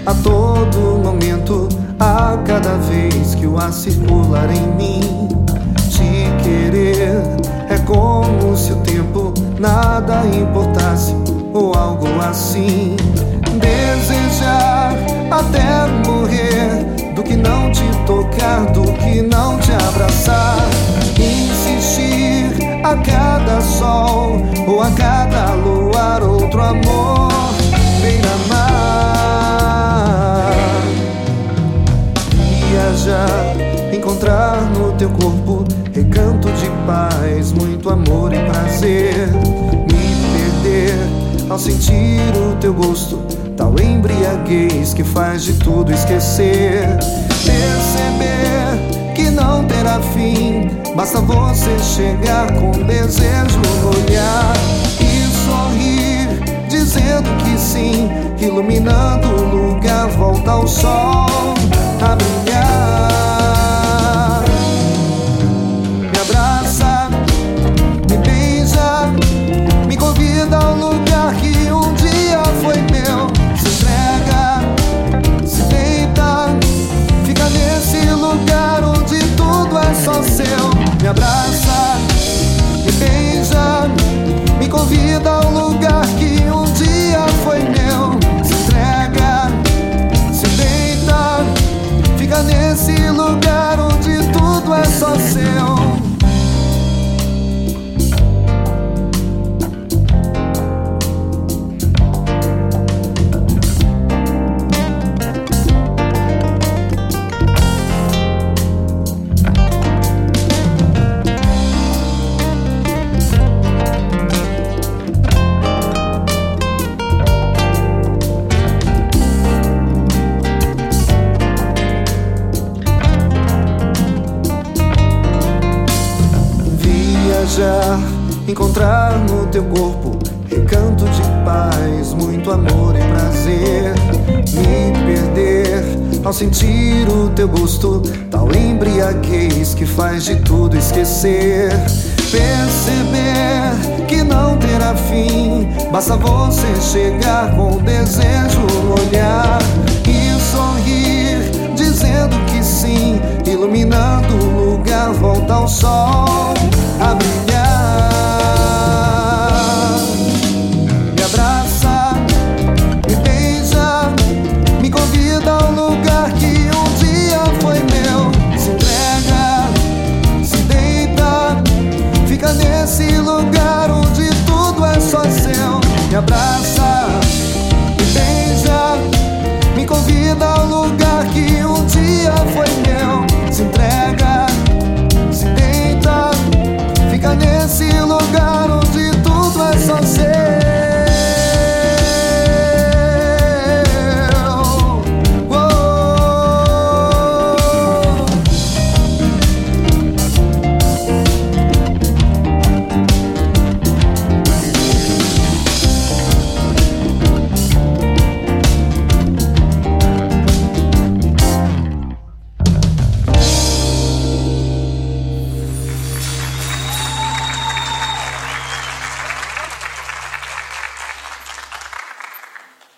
a todo momento, a cada vez que o ar circular em mim. Te querer é como se o tempo nada importasse ou algo assim. Desejar até morrer, do que não te tocar, do que não te abraçar. Insistir a cada sol ou a cada luar, outro amor vem amar. Viajar, encontrar no teu corpo recanto de paz, muito amor e prazer. Me perder ao sentir o teu gosto, tal embriaguez que faz de tudo esquecer. Perceber que não terá fim, basta você chegar com desejo no olhar e sorrir, dizendo que sim, iluminando o lugar, volta ao sol a brilhar. Me abraça, me beija, me convida ao lugar que um dia foi meu. Se entrega, se deita, fica nesse lugar onde tudo é só seu. Me abraça, me beija, me convida ao lugar que um dia foi meu. Se entrega, se deita, fica nesse lugar onde tudo é só seu. Viajar, encontrar no teu corpo recanto de paz, muito amor e prazer. Me perder ao sentir o teu gosto, tal embriaguez que faz de tudo esquecer. Perceber que não terá fim, basta você chegar com desejo no olhar e sorrir, dizendo que sim, iluminando o lugar, volta ao sol